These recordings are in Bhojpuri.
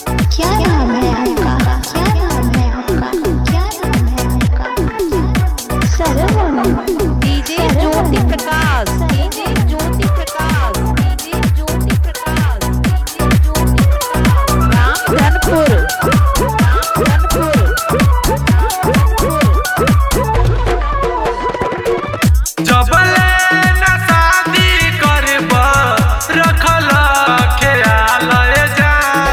क्या नाम है आपका? क्या नाम है आपका? क्या नाम है आपका? Sarwan DJ Jyoti Prakash, DJ Jyoti Prakash, DJ Jyoti Prakash, DJ Jyoti Prakash. Ramdhanpur, Ramdhanpur, जबले न शादी करब रखल ख्याल जा,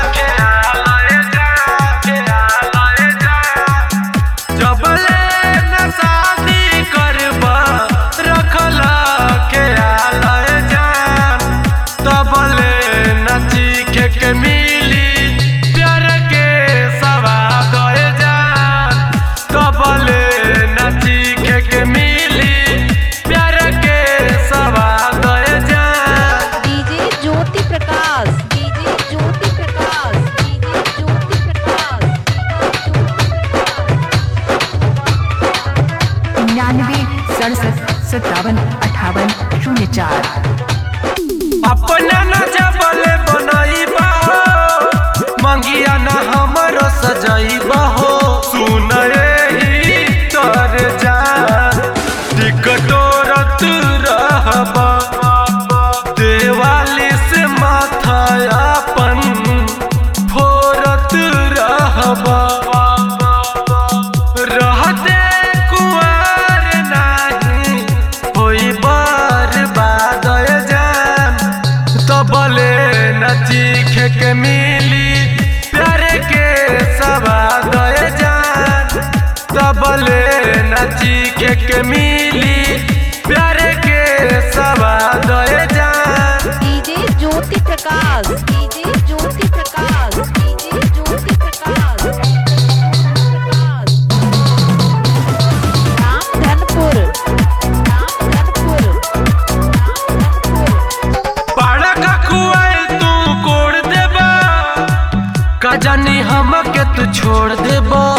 जबले न शादी करब रखल ख्याल जा, तबले न चीखे के मिली प्यार के सवाद जा, तबले न चीखे के मिली प्यार के सवाद जा। DJ Jyoti Prakash, DJ Jyoti Prakash, DJ Jyoti Prakash, 99 67 57 58 04। अपना न जबले बनैबा मंगिया न हमरो सजैबा हो, सुन ही तर जा टिकटोरत रहबा, देवाली से माथा अपन फोरत रहबा, रहते कुंवर नाही होई बर्बाद जान, तबले न चीखे के मिली प्यार के सवाद जान, तबले न चीखे के मिली प्यार के सवाद जान। DJ Jyoti Prakash, DJ Jyoti Prakash, DJ Jyoti Prakash. Ramdhanpur, Ramdhanpur, Ramdhanpur. पाड़ा का खुआई तू कोड़ देबा, का जानी हम के तू छोड़ देबा,